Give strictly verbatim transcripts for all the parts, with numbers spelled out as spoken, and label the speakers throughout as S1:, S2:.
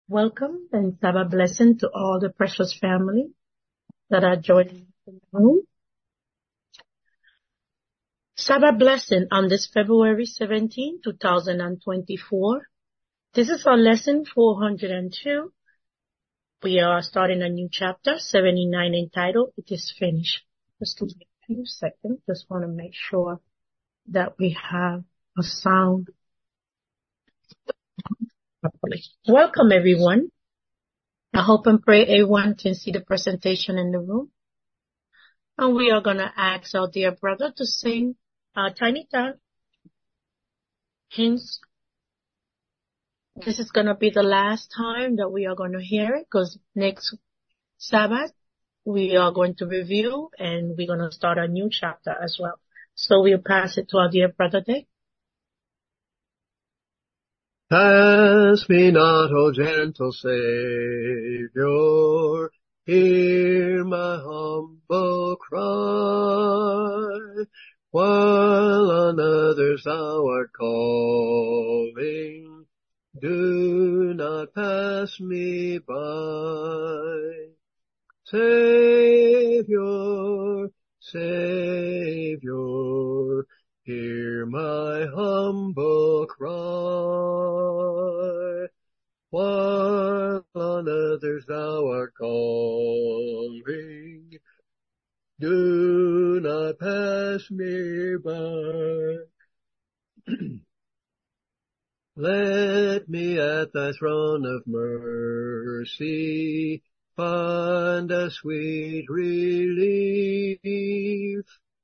S1: Welcome and Sabbath blessing to all the precious family that are joining in the room. Sabbath blessing on this February seventeenth, two thousand twenty-four. This is our lesson four hundred two. We are starting a new chapter, seventy-nine, entitled, It is Finished. Just give me a few seconds. Just want to make sure that we have a sound properly. Welcome, everyone. I hope and pray everyone can see the presentation in the room. And we are going to ask our dear brother to sing a tiny tot hymns. This is going to be the last time that we are going to hear it, because next Sabbath we are going to review and we're going to start a new chapter as well. So we'll pass it to our dear brother Dick.
S2: Pass me not, O gentle Savior, hear my humble cry, while on others thou art calling, do not pass me by. Savior, Savior, hear my humble cry, while on others thou art calling, do not pass me by. Let me at thy throne of mercy find a sweet relief,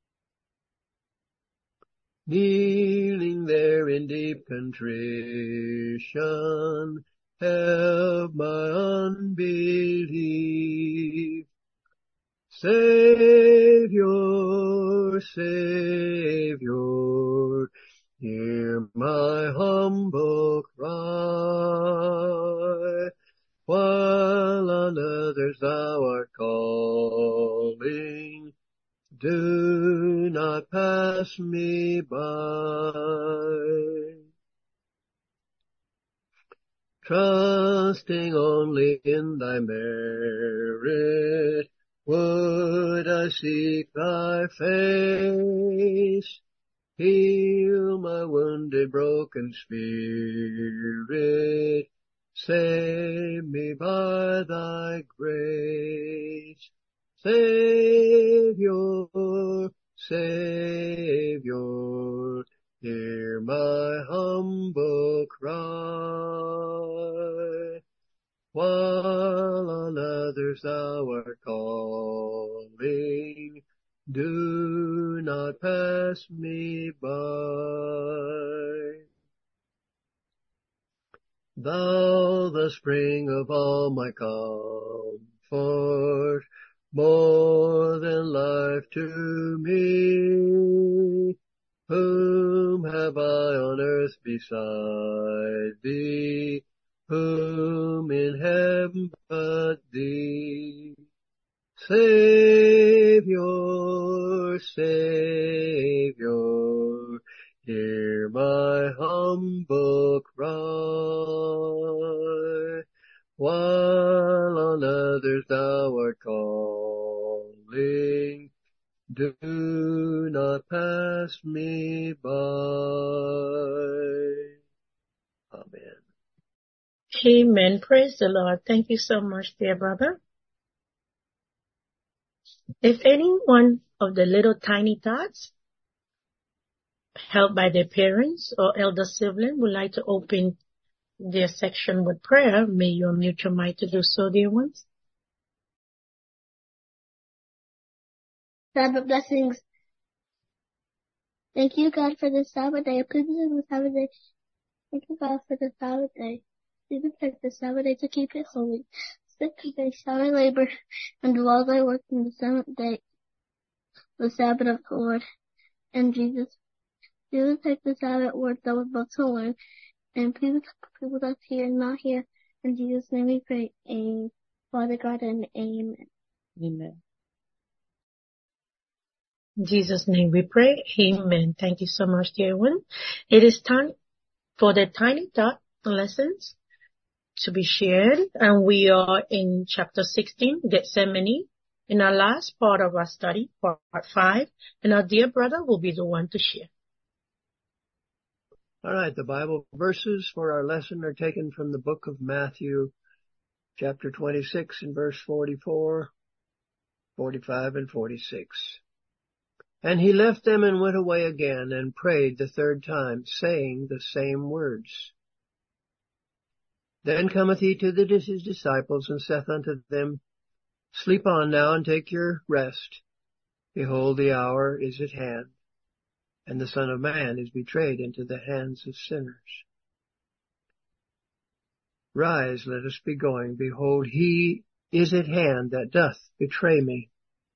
S2: kneeling there in deep contrition, help my unbelief. Savior, Savior, hear my humble cry, while on others thou art calling, do not pass me by. Trusting only in thy merit, would I seek thy face, heal my wounded, broken spirit, save me by thy grace. Savior, Savior, hear my humble cry, while on others thou art calling, do not pass me by. Thou, the spring of all my comfort, more than life to me, whom have I on earth beside thee, whom in heaven but thee? Savior, Savior, hear my humble cry, while on others thou art calling, do not pass me by. Amen.
S1: Amen. Praise the Lord. Thank you so much, dear brother. If any one of the little tiny tots, helped by their parents or elder sibling, would like to open their section with prayer, may you unmute your mic to do so, dear ones.
S3: Sabbath blessings. Thank you, God, for this Sabbath day. Please bless the Sabbath day. Thank you, God, for the Sabbath day. Please protect the Sabbath day to keep it holy. Six days shall I labor and do all thy work in the seventh day, the Sabbath of the Lord. And Jesus, please take the Sabbath word that we're about to learn, and please protect people that's here and not here. In Jesus' name we pray. Amen. Father God, and amen.
S1: Amen. In Jesus' name we pray. Amen. Thank you so much, dear one. It is time for the tiny tot lessons. to be shared, and we are in chapter sixteen, Gethsemane, in our last part of our study, part five, and our dear brother will be the one to share.
S2: All right, the Bible verses for our lesson are taken from the book of Matthew, chapter twenty-six, and verse forty-four, forty-five, and forty-six. And he left them and went away again and prayed the third time, saying the same words. Then cometh he to the, his disciples, and saith unto them, Sleep on now, and take your rest. Behold, the hour is at hand, and the Son of Man is betrayed into the hands of sinners. Rise, let us be going. Behold, he is at hand that doth betray me.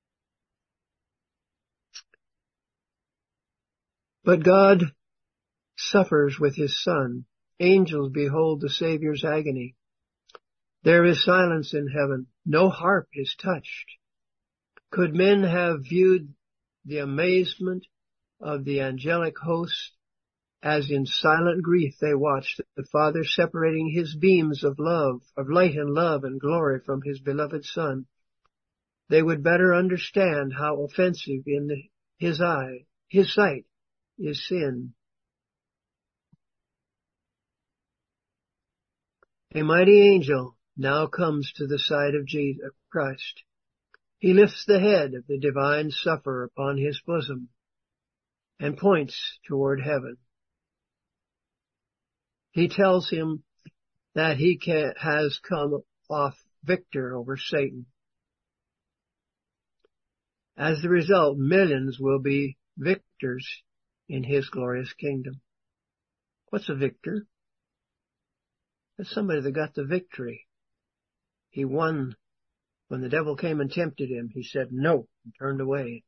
S2: But God suffers with his Son. Angels behold the Saviour's agony. There is silence in heaven. No harp is touched. Could men have viewed the amazement of the angelic host as in silent grief they watched the Father separating his beams of love, of light and love and glory from his beloved Son, they would better understand how offensive in the, his eye, his sight, is sin. A mighty angel now comes to the side of Jesus Christ. He lifts the head of the divine sufferer upon his bosom and points toward heaven. He tells him that he can, has come off victor over Satan. As a result, millions will be victors in his glorious kingdom. What's a victor? That's somebody that got the victory. He won. When the devil came and tempted him, he said no and turned away.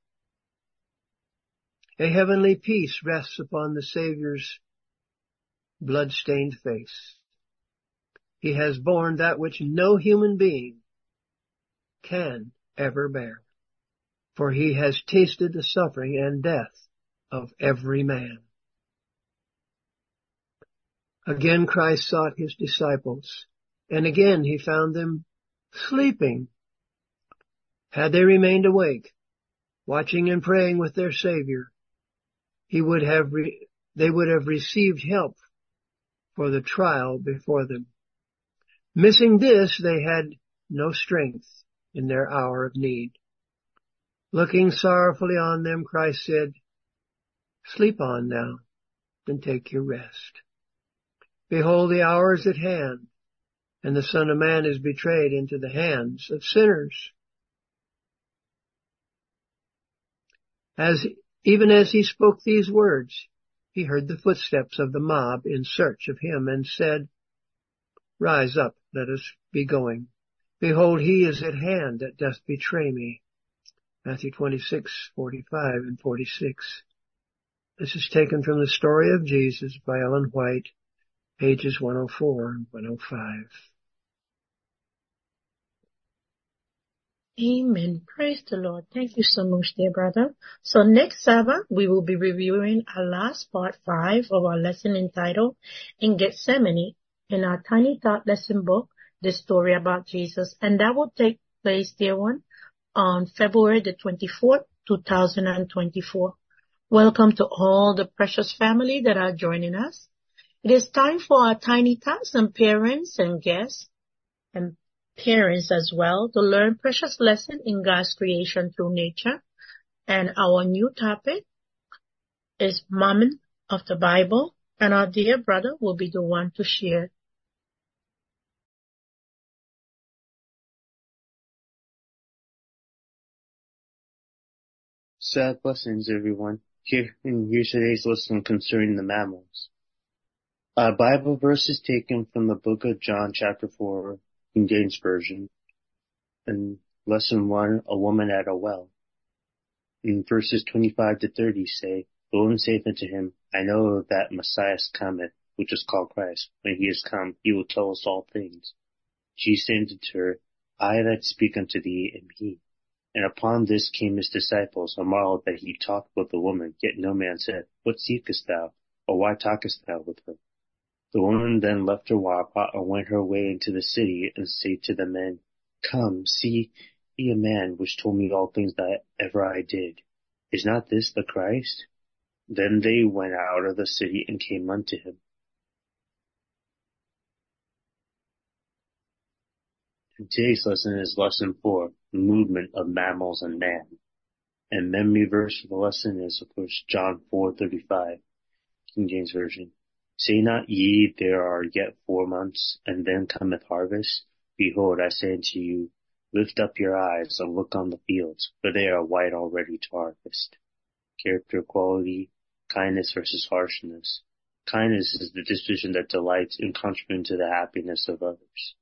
S2: A heavenly peace rests upon the Savior's blood-stained face. He has borne that which no human being can ever bear, for he has tasted the suffering and death of every man. Again Christ sought his disciples, and again he found them sleeping. Had they remained awake, watching and praying with their Savior, he would have re- they would have received help for the trial before them. Missing this, they had no strength in their hour of need. Looking sorrowfully on them, Christ said, Sleep on now, and take your rest. Behold, the hour is at hand, and the Son of Man is betrayed into the hands of sinners. As even as he spoke these words, he heard the footsteps of the mob in search of him, and said, Rise up, let us be going. Behold, he is at hand that doth betray me. Matthew twenty-six, forty-five and forty-six. This is taken from the Story of Jesus by Ellen White, pages one oh four and one oh five.
S1: Amen. Praise the Lord. Thank you so much, dear brother. So next Sabbath, we will be reviewing our last part five of our lesson entitled In Gethsemane in our Tiny Thought lesson book, The Story About Jesus. And that will take place, dear one, on February the twenty-fourth, two thousand twenty-four. Welcome to all the precious family that are joining us. It is time for our Tiny Thoughts and parents and guests and parents as well to learn precious lesson in God's creation through nature. And our new topic is Mammon of the Bible, and our dear brother will be the one to share.
S4: Sad blessings, everyone. Here, and here's today's lesson concerning the mammals. Our Bible verse is taken from the book of John, chapter four, King James Version, and lesson one, a woman at a well. In verses twenty-five to thirty say, The woman saith unto him, I know that Messiah cometh, which is called Christ. When he is come, he will tell us all things. Jesus said unto her, I that speak unto thee am he. And upon this came his disciples, and marveled that he talked with the woman. Yet no man said, What seekest thou? Or why talkest thou with her? The woman then left her water pot and went her way into the city and said to the men, Come, see a man which told me all things that ever I did. Is not this the Christ? Then they went out of the city and came unto him. Today's lesson is lesson four, movement of mammals and man. And memory verse for the lesson is, of course, John four thirty-five, King James Version. Say not ye, there are yet four months, and then cometh harvest? Behold, I say unto you, lift up your eyes and look on the fields, for they are white already to harvest. Character quality, kindness versus harshness. Kindness is the disposition that delights in contributing to the happiness of others.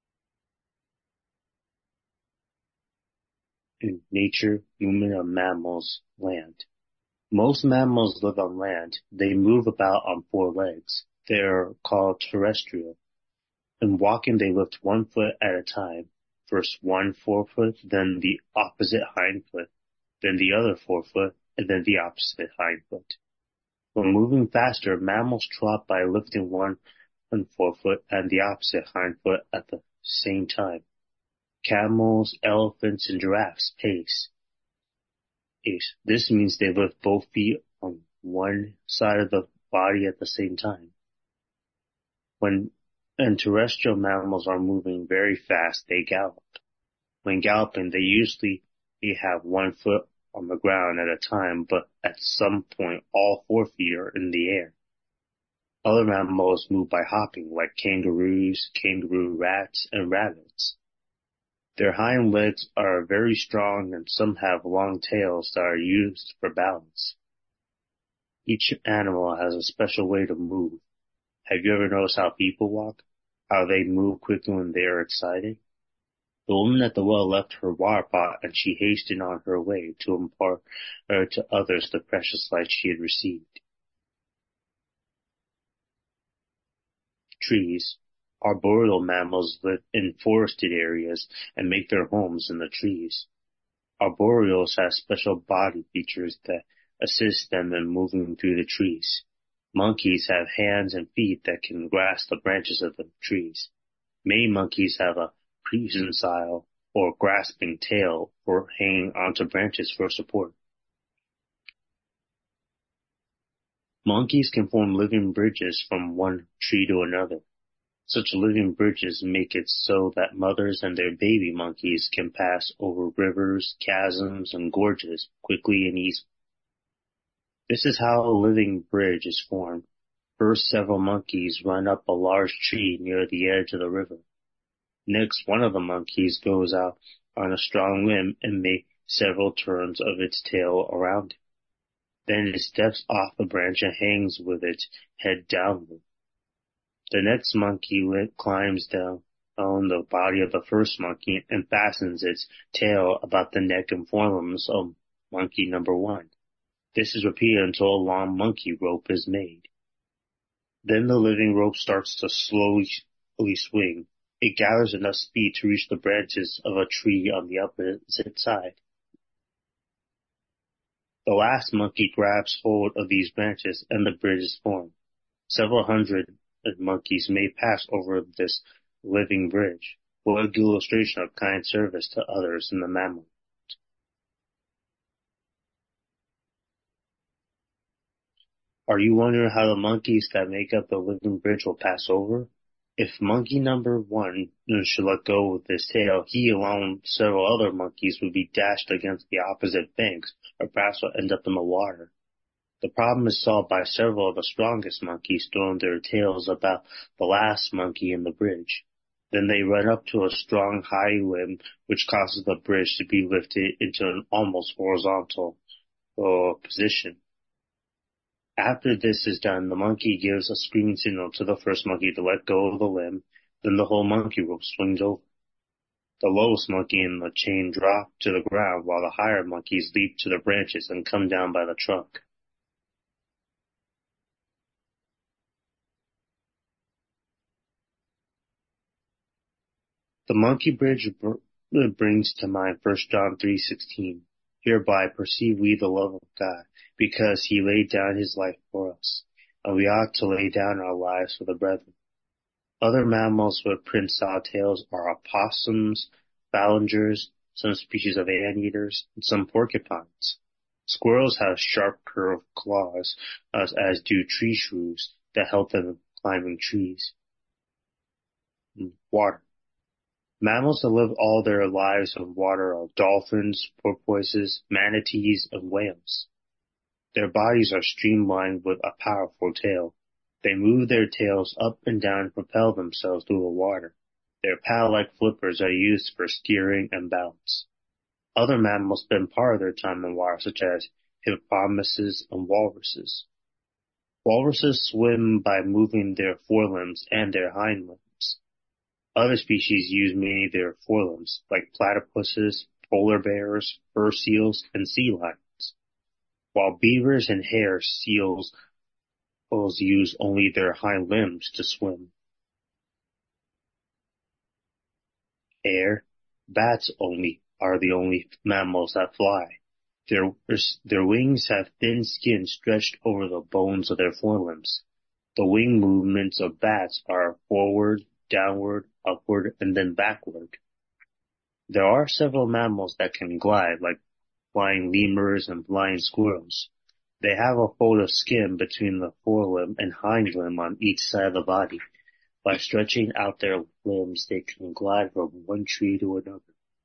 S4: In nature, movement of mammals, land. Most mammals live on land. They move about on four legs. They are called terrestrial. In walking, they lift one foot at a time. First one forefoot, then the opposite hind foot, then the other forefoot, and then the opposite hind foot. When moving faster, mammals trot by lifting one forefoot and the opposite hind foot at the same time. Camels, elephants, and giraffes pace. This means they lift both feet on one side of the body at the same time. When and terrestrial mammals are moving very fast, they gallop. When galloping, they usually have one foot on the ground at a time, but at some point all four feet are in the air. Other mammals move by hopping, like kangaroos, kangaroo rats, and rabbits. Their hind legs are very strong, and some have long tails that are used for balance. Each animal has a special way to move. Have you ever noticed how people walk? How they move quickly when they are excited? The woman at the well left her water pot, and she hastened on her way to impart uh, to others the precious light she had received. Trees. Arboreal mammals live in forested areas and make their homes in the trees. Arboreals have special body features that assist them in moving through the trees. Monkeys have hands and feet that can grasp the branches of the trees. Many monkeys have a prehensile or grasping tail for hanging onto branches for support. Monkeys can form living bridges from one tree to another. Such living bridges make it so that mothers and their baby monkeys can pass over rivers, chasms, and gorges quickly and easily. This is how a living bridge is formed. First, several monkeys run up a large tree near the edge of the river. Next, one of the monkeys goes out on a strong limb and makes several turns of its tail around it. Then it steps off the branch and hangs with its head downward. The next monkey climbs down on the body of the first monkey and fastens its tail about the neck and forelimbs of monkey number one. This is repeated until a long monkey rope is made. Then the living rope starts to slowly swing. It gathers enough speed to reach the branches of a tree on the opposite side. The last monkey grabs hold of these branches and the bridge is formed. Several hundred monkeys may pass over this living bridge. What a good illustration of kind service to others in the mammal. Are you wondering how the monkeys that make up the living bridge will pass over? If monkey number one should let go of his tail, he along with several other monkeys would be dashed against the opposite banks, or perhaps will end up in the water. The problem is solved by several of the strongest monkeys throwing their tails about the last monkey in the bridge. Then they run up to a strong high limb, which causes the bridge to be lifted into an almost horizontal uh, position. After this is done, the monkey gives a screaming signal to the first monkey to let go of the limb, then the whole monkey rope swings over. The lowest monkey in the chain drop to the ground while the higher monkeys leap to the branches and come down by the trunk. The monkey bridge brings to mind First John three sixteen. Hereby perceive we the love of God, because he laid down his life for us, and we ought to lay down our lives for the brethren. Other mammals with prehensile tails are opossums, balingers, some species of anteaters, and some porcupines. Squirrels have sharp curved claws, as, as do tree shrews, that help them in climbing trees. Water. Mammals that live all their lives in water are dolphins, porpoises, manatees, and whales. Their bodies are streamlined with a powerful tail. They move their tails up and down and propel themselves through the water. Their paddle-like flippers are used for steering and balance. Other mammals spend part of their time in water, such as hippopotamuses and walruses. Walruses swim by moving their forelimbs and their hind limbs. Other species use mainly their forelimbs, like platypuses, polar bears, fur seals, and sea lions. While beavers and hare seals use only their hind limbs to swim. Air, bats only are the only mammals that fly. Their, their wings have thin skin stretched over the bones of their forelimbs. The wing movements of bats are forward, downward, upward, and then backward. There are several mammals that can glide, like flying lemurs and flying squirrels. They have a fold of skin between the forelimb and hind limb on each side of the body. By stretching out their limbs, they can glide from one tree to another.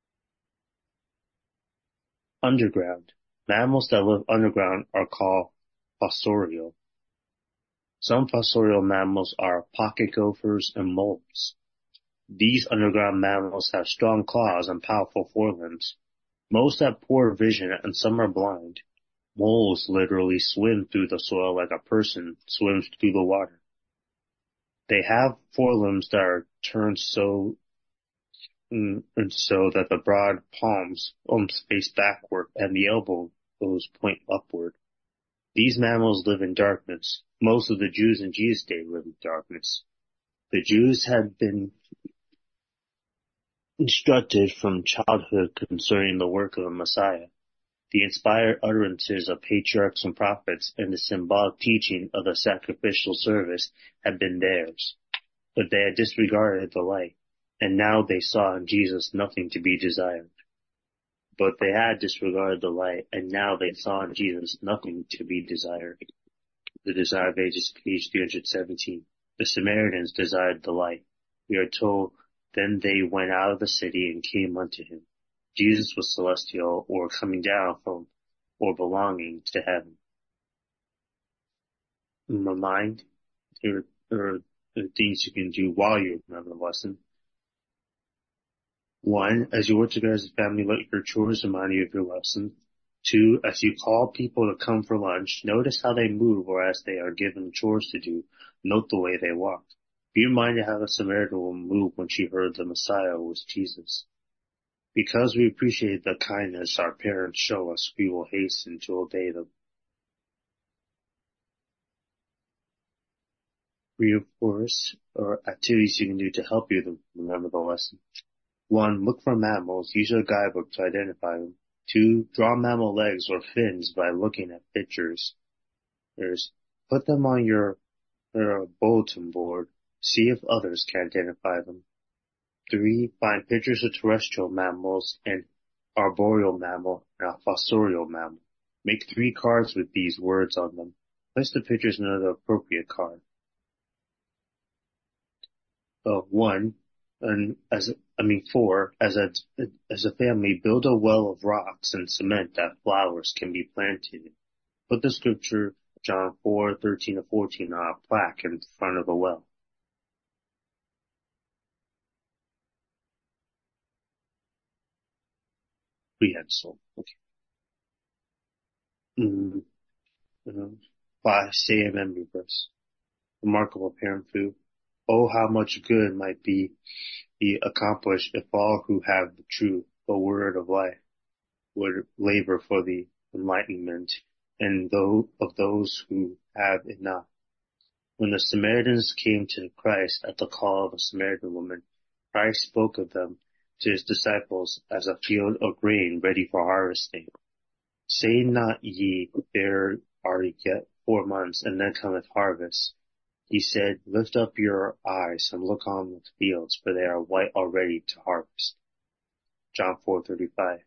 S4: Underground. Mammals that live underground are called fossorial. Some fossorial mammals are pocket gophers and moles. These underground mammals have strong claws and powerful forelimbs. Most have poor vision and some are blind. Moles literally swim through the soil like a person swims through the water. They have forelimbs that are turned so and so that the broad palms face backward and the elbows point upward. These mammals live in darkness. Most of the Jews in Jesus' day lived in darkness. The Jews had been instructed from childhood concerning the work of the Messiah. The inspired utterances of patriarchs and prophets and the symbolic teaching of the sacrificial service had been theirs. But they had disregarded the light, and now they saw in Jesus nothing to be desired. But they had disregarded the light, and now they saw in Jesus nothing to be desired. The Desire of Ages, page three hundred seventeen. The Samaritans desired the light. We are told, then they went out of the city and came unto him. Jesus was celestial, or coming down from, or belonging to heaven. In my mind, there are things you can do while you remember the lesson. One, as you work together as a family, let your chores remind you of your lesson. Two, as you call people to come for lunch, notice how they move or as they are given chores to do. Note the way they walk. Be reminded how the Samaritan woman moved when she heard the Messiah was Jesus. Because we appreciate the kindness our parents show us, we will hasten to obey them. Reinforce or activities you can do to help you remember the lesson. One, look for mammals. Use a guidebook to identify them. Two, draw mammal legs or fins by looking at pictures. There's, put them on your, your bulletin board. See if others can identify them. Three, find pictures of terrestrial mammals and arboreal mammal and a fossorial mammal. Make three cards with these words on them. Place the pictures in the appropriate card. Uh, one, and as I mean four, as a as a family, build a well of rocks and cement that flowers can be planted in. Put the scripture John four thirteen to fourteen on a plaque in front of the well. Prehensile. Okay. Mm, uh, by say a memory verse. Remarkable parent food. Oh, how much good might be, be accomplished if all who have the truth, the word of life, would labor for the enlightenment and those of those who have it not. When the Samaritans came to Christ at the call of a Samaritan woman, Christ spoke of them to his disciples as a field of grain ready for harvesting. Say not ye, there are yet four months, and then cometh harvest. He said, Lift up your eyes and look on the fields, for they are white already to harvest. John four thirty-five.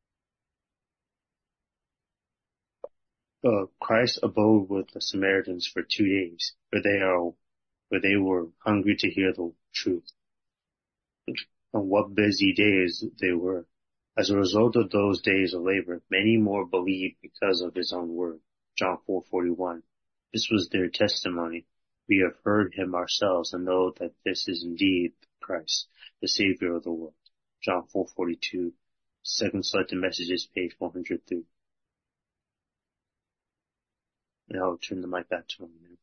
S4: Uh, Christ abode with the Samaritans for two days, for they are, for they were hungry to hear the truth. And what busy days they were. As a result of those days of labor, many more believed because of his own word. John four forty-one. This was their testimony. We have heard him ourselves and know that this is indeed Christ, the Savior of the world. John four forty-two. Second Selected Messages, page one hundred three. Now I'll turn the mic back to him now.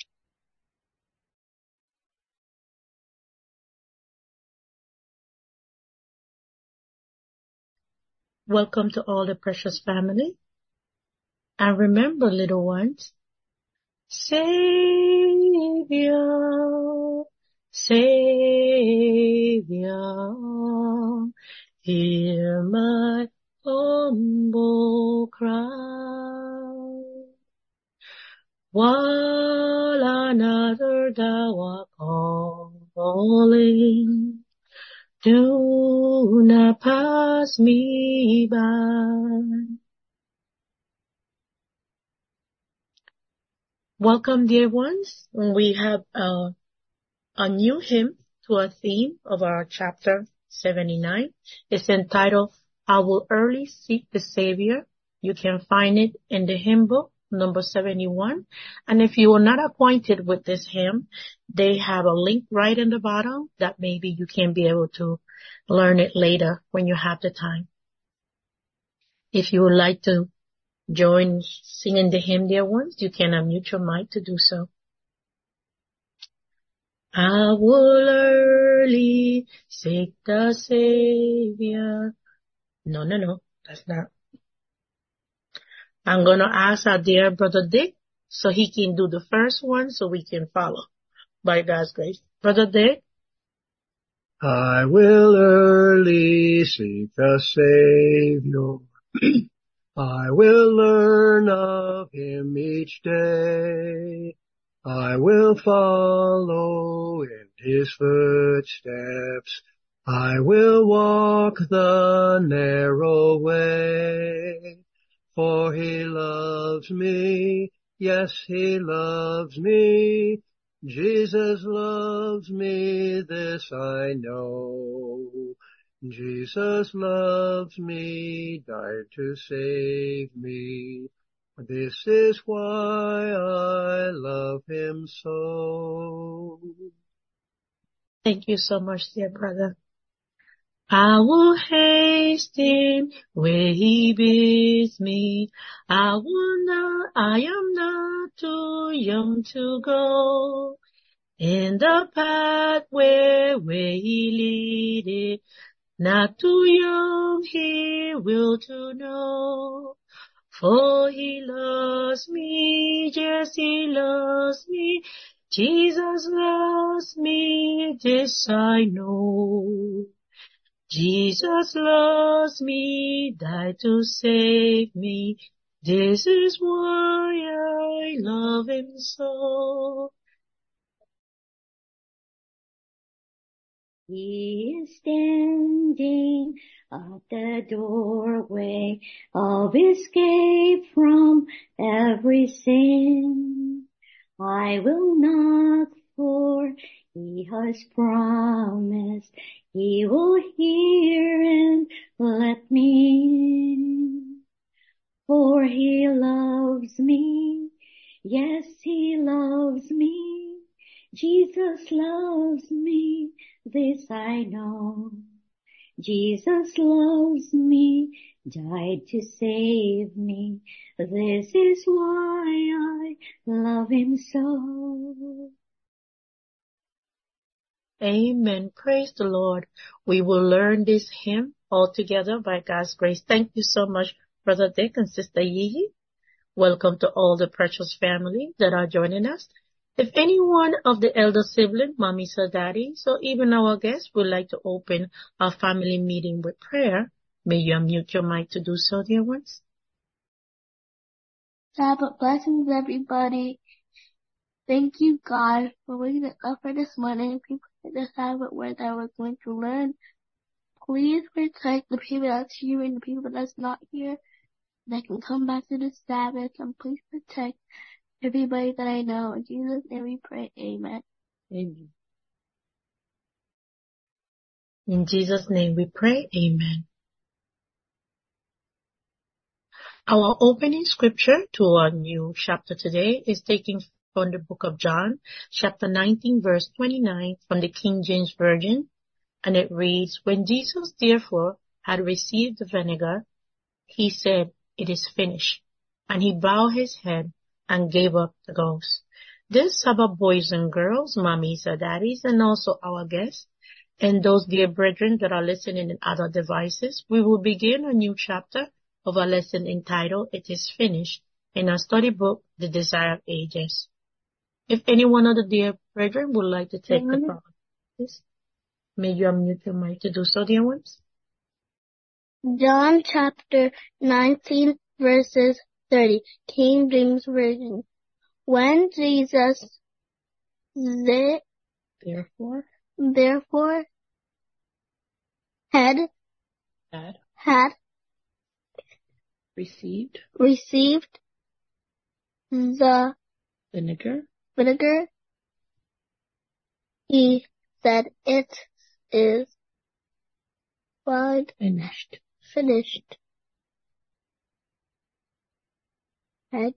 S1: Welcome to all the precious family. And remember, little ones, Savior, Savior, hear my humble cry. While another thou art calling, do not pass me by. Welcome, dear ones. We have uh, a new hymn to a theme of our chapter seventy-nine. It's entitled, I Will Early Seek the Savior. You can find it in the hymn book, number seventy-one. And if you are not acquainted with this hymn, they have a link right in the bottom that maybe you can be able to learn it later when you have the time. If you would like to join singing the hymn, dear ones, you can unmute your mic to do so. I will early seek the Savior. No, no, no, that's not. I'm going to ask our dear brother Dick so he can do the first one so we can follow by God's grace. Brother Dick?
S2: I will early seek the Savior. I will learn of him each day. I will follow in his footsteps. I will walk the narrow way. For he loves me, yes, he loves me. Jesus loves me, this I know. Jesus loves me, died to save me. This is why I love him so.
S1: Thank you so much, dear brother. I will hasten where he bids me. I will not, I am not too young to go. In the pathway where he leadeth, not too young he will to know. For he loves me, yes, he loves me. Jesus loves me, this I know. Jesus loves me, died to save me. This is why I love him so.
S5: He is standing at the doorway of escape from every sin. I will knock, for he has promised he will hear and let me in. For he loves me, yes, he loves me. Jesus loves me, this I know. Jesus loves me, died to save me. This is why I love him so.
S1: Amen. Praise the Lord. We will learn this hymn all together by God's grace. Thank you so much, Brother Dick and Sister Yee. Welcome to all the precious family that are joining us. If any one of the elder siblings, mommies or daddies, or even our guests would like to open our family meeting with prayer, may you unmute your mic to do so, dear ones.
S3: Sabbath blessings, everybody. Thank you, God, for waking us up for this morning. People at the Sabbath word that we're going to learn. Please protect the people that's here and the people that's not here that can come back to the Sabbath. And please protect everybody that I know. In Jesus' name we pray. Amen.
S1: Amen. In Jesus' name we pray. Amen. Our opening scripture to our new chapter today is taken from the book of John, chapter nineteen, verse twenty-nine from the King James Version, and it reads, "When Jesus therefore had received the vinegar, he said, 'It is finished,' and he bowed his head and gave up the ghost." This Sabbath boys and girls, mommies and daddies, and also our guests, and those dear brethren that are listening in other devices, we will begin a new chapter of our lesson entitled, "It is Finished," in our study book, The Desire of Ages. If any one of the dear brethren would like to take the floor, please, may you unmute your mic to do so, dear ones.
S3: John chapter nineteen, verses thirty, King James Version. When Jesus th-
S1: Therefore,
S3: therefore had
S1: had
S3: had
S1: received
S3: received the
S1: vinegar,
S3: vinegar, he said, "It is
S1: finished.
S3: finished." And,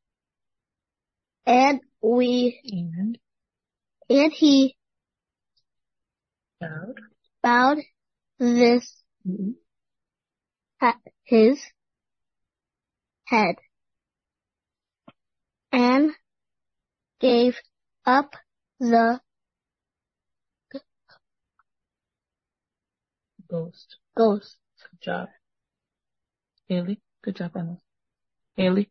S3: and we
S1: And
S3: and he
S1: bowed
S3: bowed this
S1: mm,
S3: ha- his head and gave up the
S1: ghost.
S3: ghost.
S1: Good job. Haley, good job, Emma. Haley.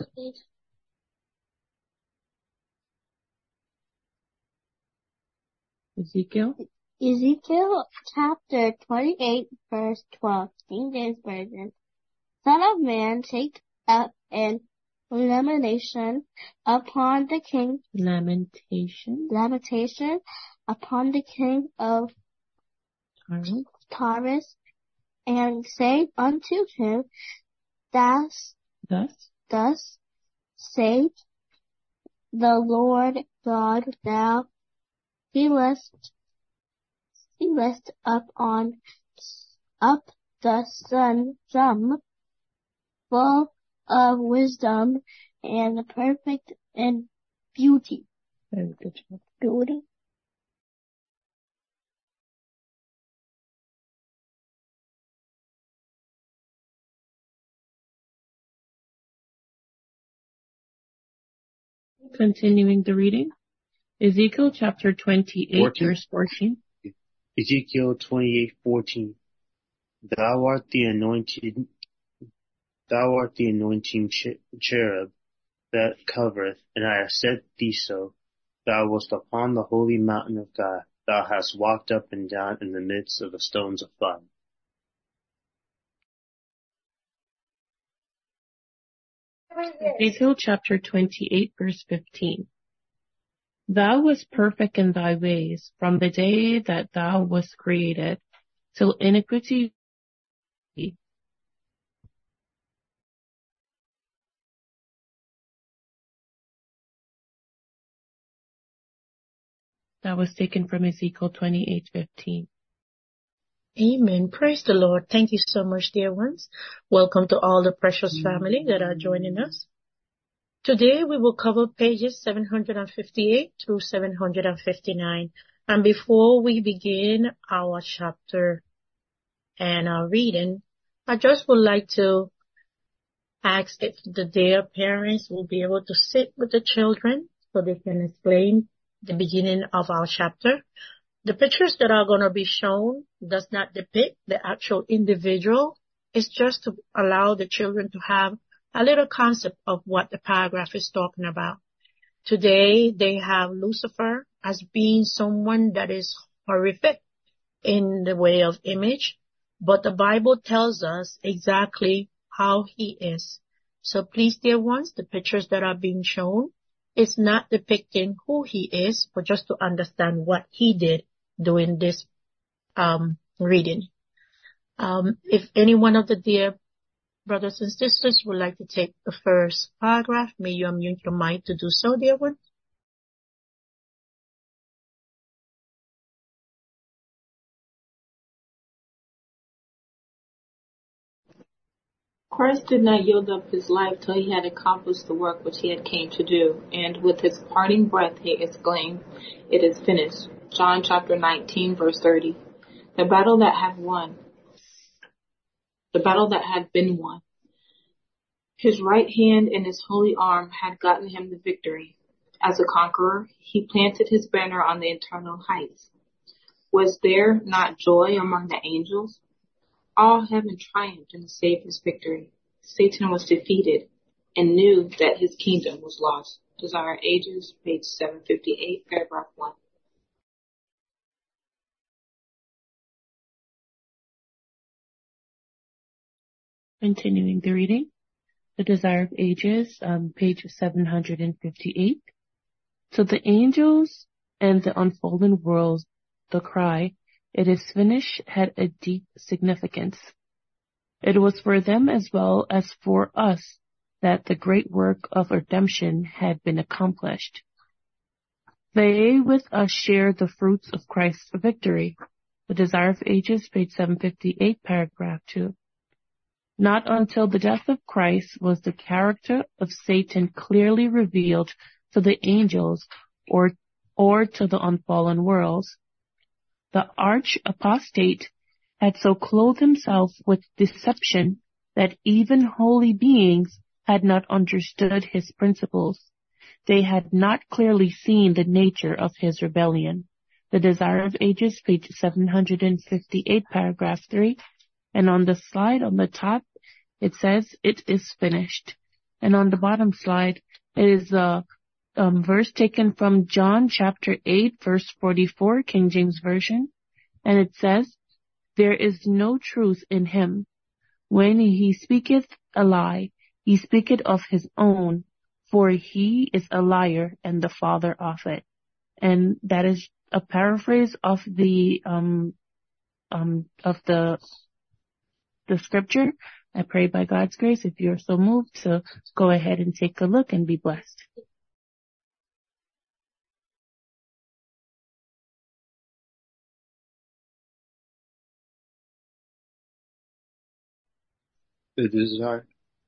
S1: Ezekiel.
S3: Ezekiel chapter twenty-eight, verse twelve, King James Version. Son of man, take up an lamentation upon the king,
S1: Lamentation.
S3: lamentation upon the king of
S1: Tyrant.
S3: Tyrus, and say unto him, Thus,
S1: Thus.
S3: thus saith the Lord God, thou sealest, sealest up on, up the sun, sum, full of wisdom and perfect in beauty.
S1: Very good job.
S3: Beauty.
S1: Continuing the reading. Ezekiel chapter twenty-eight,
S4: fourteen.
S1: verse fourteen.
S4: Ezekiel twenty-eight fourteen. Thou art the anointed, thou art the anointing cherub that covereth, and I have set thee so. Thou wast upon the holy mountain of God. Thou hast walked up and down in the midst of the stones of fire.
S1: Ezekiel chapter twenty-eight, verse fifteen. Thou wast perfect in thy ways from the day that thou wast created, till iniquity that was taken from Ezekiel twenty-eight fifteen. Amen. Praise the Lord. Thank you so much, dear ones. Welcome to all the precious family that are joining us. Today we will cover pages seven hundred fifty-eight through seven hundred fifty-nine. And before we begin our chapter and our reading, I just would like to ask if the dear parents will be able to sit with the children so they can explain the beginning of our chapter. The pictures that are going to be shown does not depict the actual individual. It's just to allow the children to have a little concept of what the paragraph is talking about. Today, they have Lucifer as being someone that is horrific in the way of image, but the Bible tells us exactly how he is. So please, dear ones, the pictures that are being shown is not depicting who he is, but just to understand what he did during this um, reading. Um, if any one of the dear brothers and sisters would like to take the first paragraph, may you unmute your mic to do so, dear ones.
S6: Christ did not yield up his life till he had accomplished the work which he had came to do, and with his parting breath he exclaimed, "It is finished." John chapter nineteen, verse thirty. The battle that had won, the battle that had been won. His right hand and his holy arm had gotten him the victory. As a conqueror, he planted his banner on the eternal heights. Was there not joy among the angels? All heaven triumphed in the Savior's victory. Satan was defeated and knew that his kingdom was lost. Desire Ages, page seven fifty-eight, paragraph one.
S7: Continuing the reading, The Desire of Ages, um, page seven hundred fifty-eight. To the angels and the unfolding worlds, the cry, "It is finished," had a deep significance. It was for them as well as for us that the great work of redemption had been accomplished. They with us shared the fruits of Christ's victory. The Desire of Ages, page seven fifty-eight, paragraph two. Not until the death of Christ was the character of Satan clearly revealed to the angels or, or to the unfallen worlds. The arch apostate had so clothed himself with deception that even holy beings had not understood his principles. They had not clearly seen the nature of his rebellion. The Desire of Ages, page seven hundred fifty-eight, paragraph three. And on the slide on the top, it says, "It is finished." And on the bottom slide, it is a um, verse taken from John chapter eight, verse forty-four, King James Version. And it says, "There is no truth in him. When he speaketh a lie, he speaketh of his own, for he is a liar and the father of it." And that is a paraphrase of the um um of the the scripture. I pray by God's grace, if you're so moved, to go ahead and take a look and be blessed.
S4: The Desire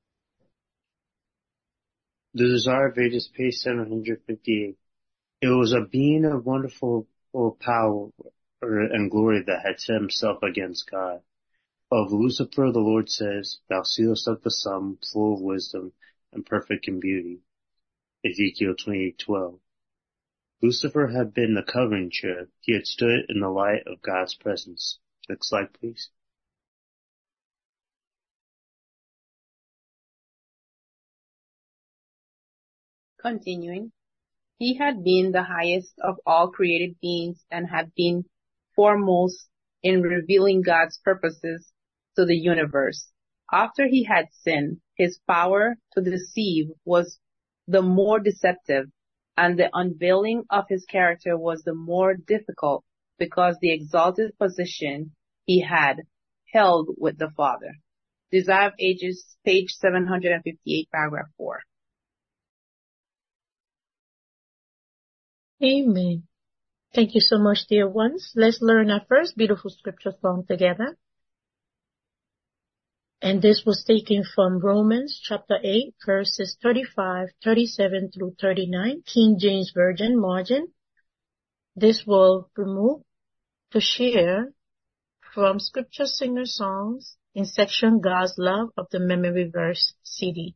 S4: The Desire of Ages, page seven hundred fifty-eight. It was a being of wonderful power and glory that had set himself against God. Of Lucifer the Lord says, "Thou sealest up the sum, full of wisdom and perfect in beauty." Ezekiel twenty-eight twelve. Lucifer had been the covering cherub. He had stood in the light of God's presence. Next slide, please.
S8: Continuing, he had been the highest of all created beings and had been foremost in revealing God's purposes to the universe. After he had sinned, his power to deceive was the more deceptive, and the unveiling of his character was the more difficult because the exalted position he had held with the Father. Desire of Ages, page seven hundred fifty-eight, paragraph four.
S1: Amen. Thank you so much, dear ones. Let's learn our first beautiful scripture song together. And this was taken from Romans chapter eight, verses thirty-five, thirty-seven through thirty-nine, King James Version margin. This will remove to share from Scripture Singer Songs in section God's Love of the Memory Verse C D.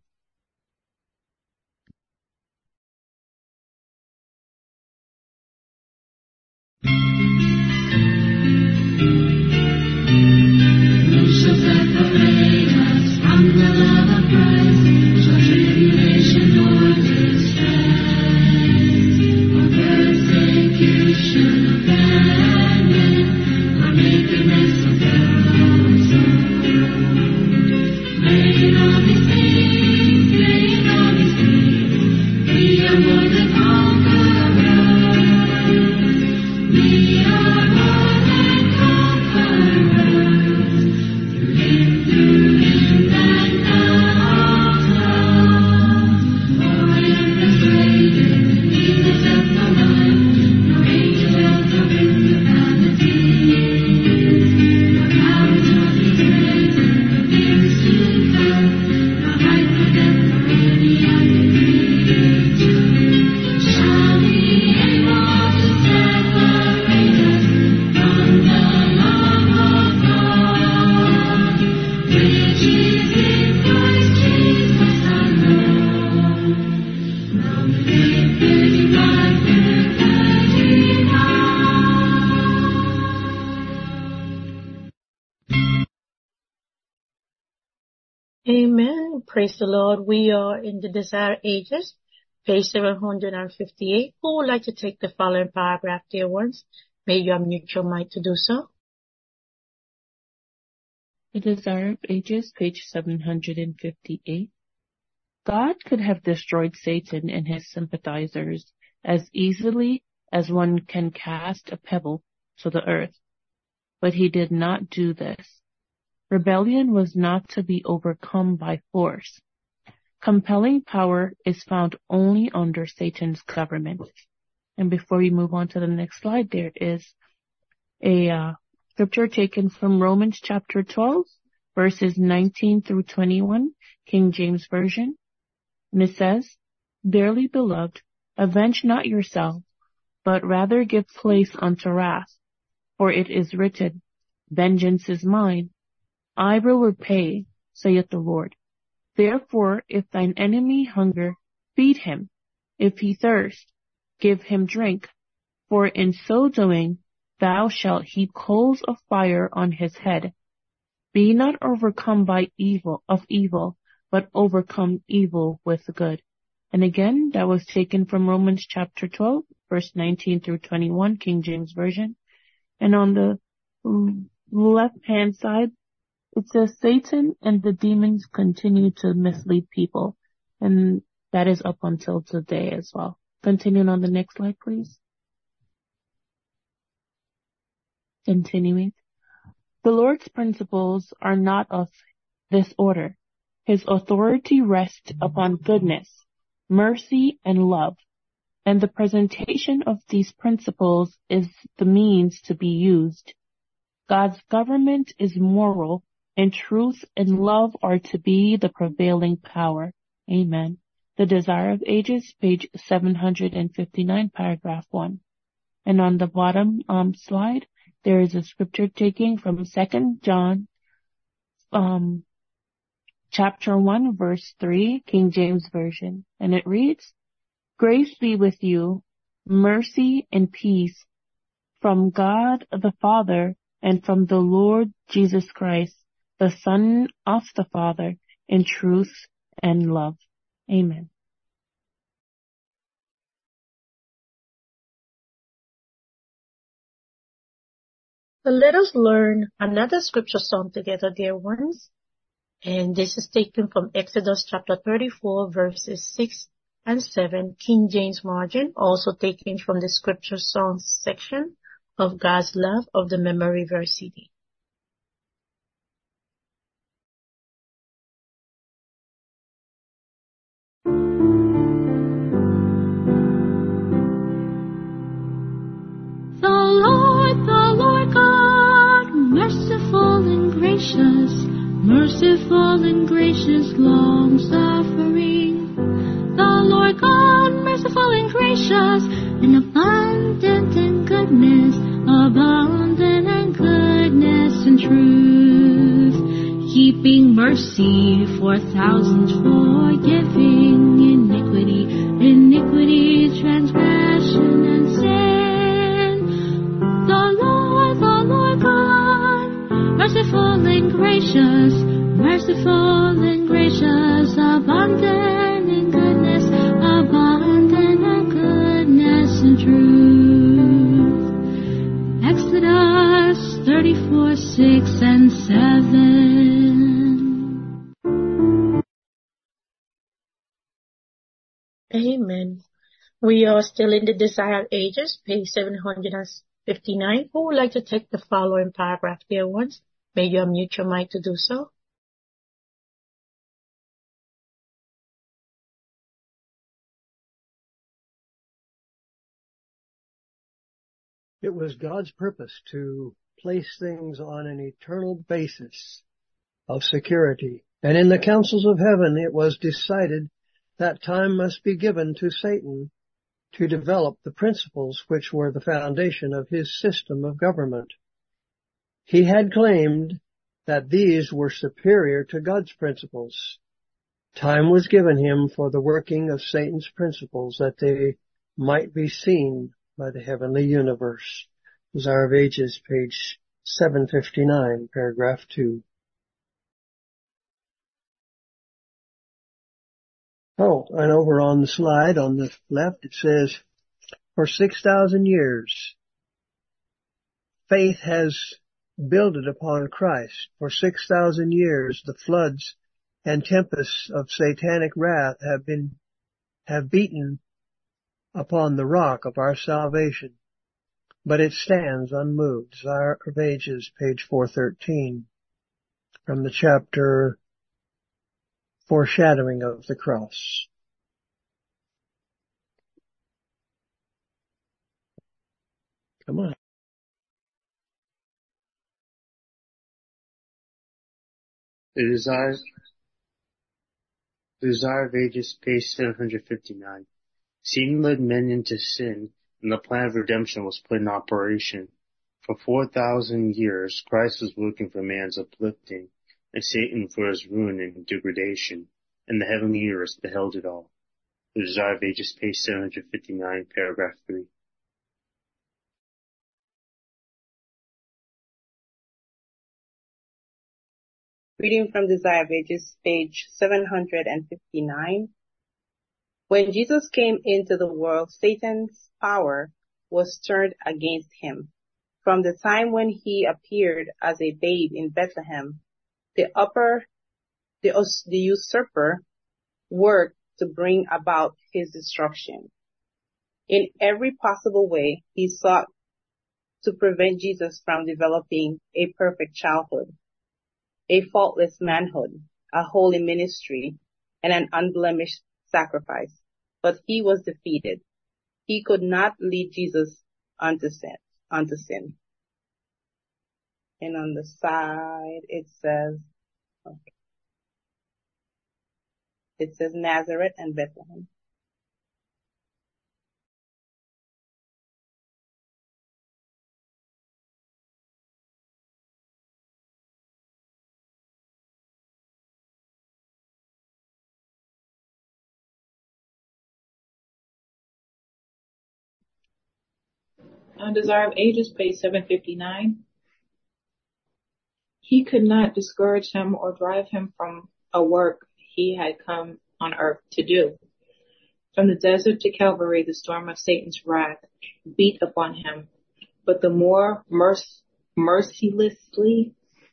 S9: May on his
S1: Amen. Praise the Lord. We are in the Desire Ages, page seven hundred fifty-eight. Who would like to take the following paragraph, dear ones? May you unmute your mic to do so.
S7: The Desire of Ages, page seven hundred fifty-eight. God could have destroyed Satan and his sympathizers as easily as one can cast a pebble to the earth, but he did not do this. Rebellion was not to be overcome by force. Compelling power is found only under Satan's government. And before we move on to the next slide, there is a uh, scripture taken from Romans chapter twelve, verses nineteen through twenty-one, King James Version. And it says, "Dearly beloved, avenge not yourself, but rather give place unto wrath. For it is written, Vengeance is mine, I will repay, saith the Lord. Therefore, if thine enemy hunger, feed him. If he thirst, give him drink. For in so doing, thou shalt heap coals of fire on his head. Be not overcome by evil of evil, but overcome evil with good." And again, that was taken from Romans chapter twelve, verse nineteen through twenty-one, King James Version. And on the left-hand side, it says Satan and the demons continue to mislead people. And that is up until today as well. Continuing on the next slide, please. Continuing. The Lord's principles are not of this order. His authority rests upon goodness, mercy, and love. And the presentation of these principles is the means to be used. God's government is moral, and truth and love are to be the prevailing power. Amen. The Desire of Ages, page seven hundred fifty-nine, paragraph one. And on the bottom um, slide, there is a scripture taking from Second John, um, chapter one, verse three, King James Version. And it reads, "Grace be with you, mercy and peace from God the Father and from the Lord Jesus Christ, the Son of the Father, in truth and love." Amen.
S1: So let us learn another scripture song together, dear ones. And this is taken from Exodus chapter thirty-four, verses six and seven, King James Margin, also taken from the scripture songs section of God's Love of the Memory Verse C D.
S3: The Lord, the Lord God, merciful and gracious, merciful and gracious, long-suffering. The Lord God, merciful and gracious, and abundant in goodness, abundant in goodness and truth, keeping mercy for thousands, forgiving iniquity, iniquity, transgression, and sin. The Lord, the Lord God, merciful and gracious, merciful and gracious, abundant in goodness, abundant in goodness and truth. Exodus thirty-four, six and seven.
S1: Amen. We are still in the Desire of Ages, page seven hundred fifty-nine. Who would like to take the following paragraph, dear ones? May you unmute your mic to do so.
S2: It was God's purpose to place things on an eternal basis of security. And in the councils of heaven, it was decided that time must be given to Satan to develop the principles which were the foundation of his system of government. He had claimed that these were superior to God's principles. Time was given him for the working of Satan's principles, that they might be seen by the heavenly universe. Desire of Ages, page seven fifty-nine, paragraph two. Oh, and over on the slide on the left it says, for six thousand years, faith has builded upon Christ. For six thousand years, the floods and tempests of satanic wrath have been, have beaten upon the rock of our salvation, but it stands unmoved. Desire of Ages, page four thirteen, from the chapter Foreshadowing of the Cross. Come on.
S4: The Desire, the Desire of Ages, page seven hundred fifty-nine. Satan led men into sin, and the plan of redemption was put in operation. For four thousand years, Christ was working for man's uplifting, and Satan for his ruin and degradation, and the heavenly universe beheld it all. The Desire of Ages, page seven hundred fifty-nine, paragraph three.
S8: Reading from Desire of Ages, page seven hundred fifty-nine. When Jesus came into the world, Satan's power was turned against him. From the time when he appeared as a babe in Bethlehem, the upper, the, the usurper worked to bring about his destruction. In every possible way, he sought to prevent Jesus from developing a perfect childhood, a faultless manhood, a holy ministry, and an unblemished sacrifice. But he was defeated. He could not lead Jesus unto sin, unto sin. And on the side, it says, okay. It says Nazareth and Bethlehem.
S6: On Desire of Ages, page seven fifty-nine. He could not discourage him or drive him from a work he had come on earth to do. From the desert to Calvary, the storm of Satan's wrath beat upon him, but the more merc- mercilessly,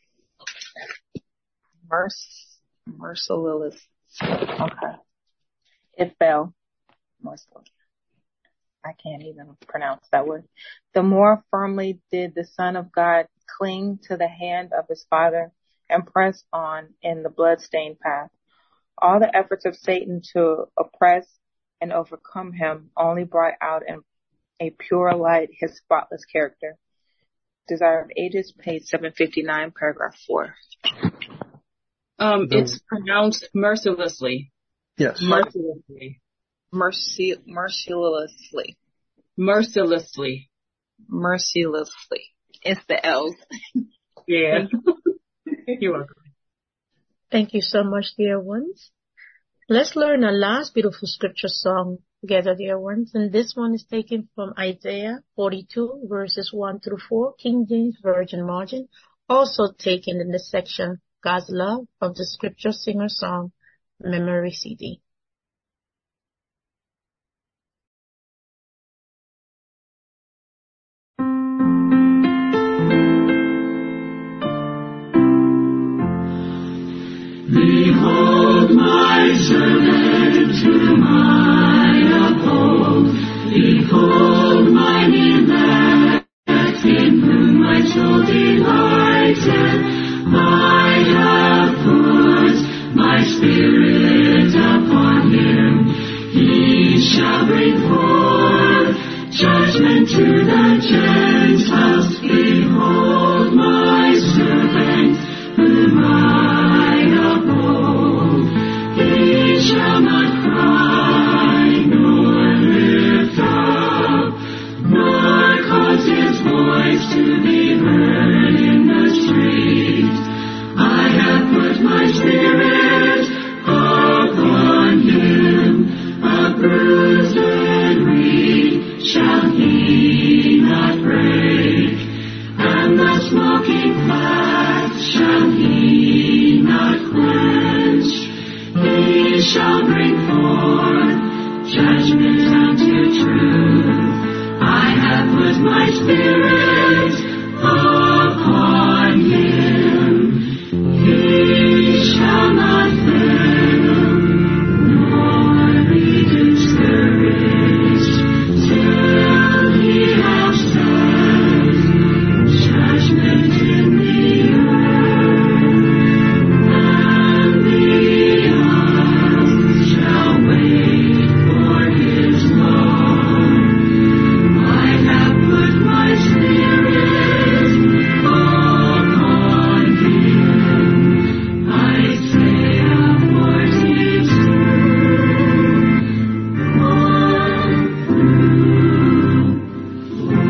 S6: merc- merciless, okay, it fell. Merciless. I can't even pronounce that word. The more firmly did the Son of God cling to the hand of his Father and press on in the blood-stained path. All the efforts of Satan to oppress and overcome him only brought out in a pure light his spotless character. Desire of Ages, page seven fifty-nine, paragraph four. Um,
S2: The-
S6: it's pronounced mercilessly.
S2: Yes.
S6: Mercilessly. Mercy, mercilessly. Mercilessly. Mercilessly. It's the L's. Yeah. You're welcome.
S1: Thank you so much, dear ones. Let's learn a last beautiful scripture song together, dear ones. And this one is taken from Isaiah forty-two, verses one through four, King James Version margin. Also taken in the section God's Love of the Scripture Singer Song Memory C D.
S9: Behold my servant whom I uphold. Behold mine elect in whom my soul delighted. I have put my spirit upon him. He shall bring forth judgment to the Gentiles. Behold my servant whom I uphold. He shall not cry, nor lift up, nor cause his voice to be heard in the street. I have put my spirit upon him. A bruised reed shall he not break, and the smoking flax shall he not quench. He shall bring forth judgment unto truth. I have put my spirit upon him. He shall not fail, nor be discouraged, till he has set judgment in the earth, and the earth shall wait for his Lord. I have put my spirit upon him. Isaiah forty-two, one through four.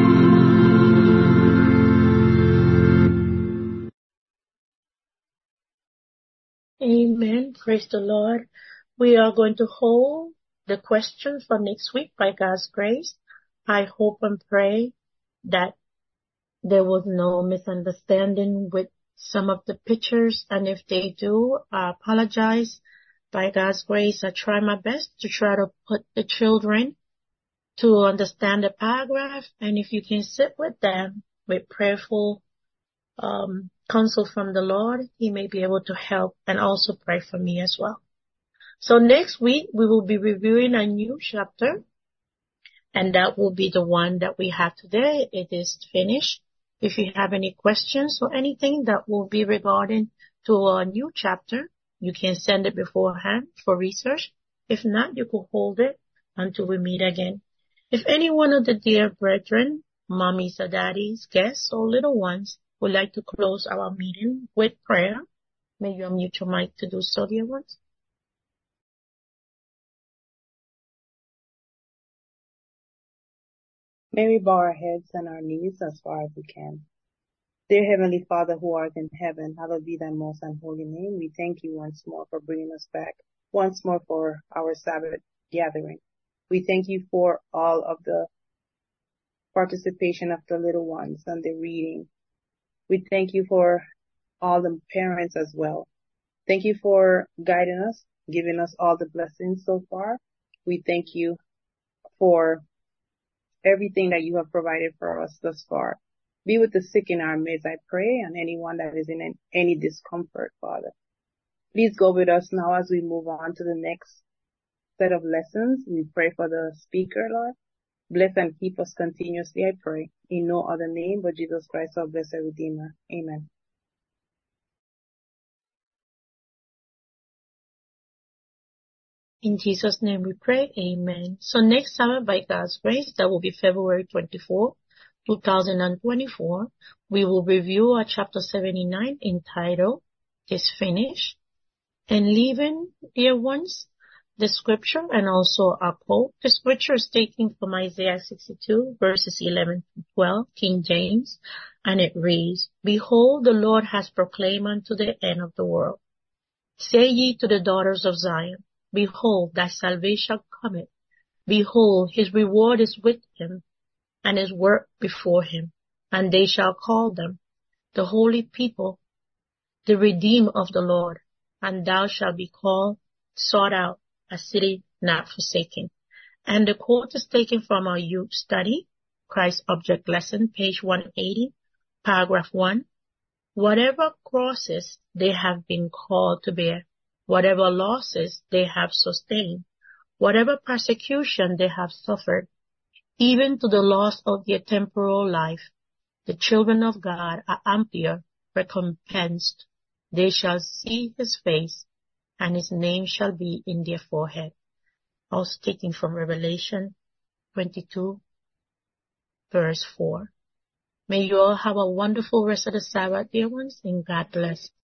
S1: Amen. Praise the Lord. We are going to hold the question for next week by God's grace. I hope and pray that there was no misunderstanding with some of the pictures, and if they do, I apologize. By God's grace, I try my best to try to put the children to understand the paragraph, and if you can sit with them with prayerful um, counsel from the Lord, He may be able to help and also pray for me as well. So next week, we will be reviewing a new chapter, and that will be the one that we have today. It is finished. If you have any questions or anything that will be regarding to a new chapter, you can send it beforehand for research. If not, you can hold it until we meet again. If any one of the dear brethren, mommies or daddies, guests or little ones would like to close our meeting with prayer, may you unmute your mic to do so, dear ones.
S8: May we bow our heads and our knees as far as we can. Dear Heavenly Father who art in heaven, hallowed be thy most and holy name. We thank you once more for bringing us back, once more for our Sabbath gathering. We thank you for all of the participation of the little ones and the reading. We thank you for all the parents as well. Thank you for guiding us, giving us all the blessings so far. We thank you for everything that you have provided for us thus far. Be with the sick in our midst, I pray, and anyone that is in any discomfort, Father. Please go with us now as we move on to the next set of lessons. We pray for the speaker, Lord. Bless and keep us continuously, I pray. In no other name but Jesus Christ, our blessed Redeemer. Amen.
S1: In Jesus' name we pray, amen. So next Sabbath, by God's grace, that will be February twenty-fourth, two thousand twenty-four, we will review our chapter seventy-nine entitled, Is Finished, and leaving, dear ones, the scripture and also our quote. The scripture is taken from Isaiah sixty-two, verses eleven to twelve, King James, and it reads, Behold, the Lord has proclaimed unto the end of the world. Say ye to the daughters of Zion, Behold, thy salvation cometh. Behold, his reward is with him, and his work before him. And they shall call them, the holy people, the redeemed of the Lord. And thou shalt be called, sought out, a city not forsaken. And the quote is taken from our youth study, Christ Object Lesson, page one eighty, paragraph one. Whatever crosses they have been called to bear, whatever losses they have sustained, whatever persecution they have suffered, even to the loss of their temporal life, the children of God are amply recompensed. They shall see his face, and his name shall be in their forehead. Also taken from Revelation twenty-two, verse four. May you all have a wonderful rest of the Sabbath, dear ones, and God bless.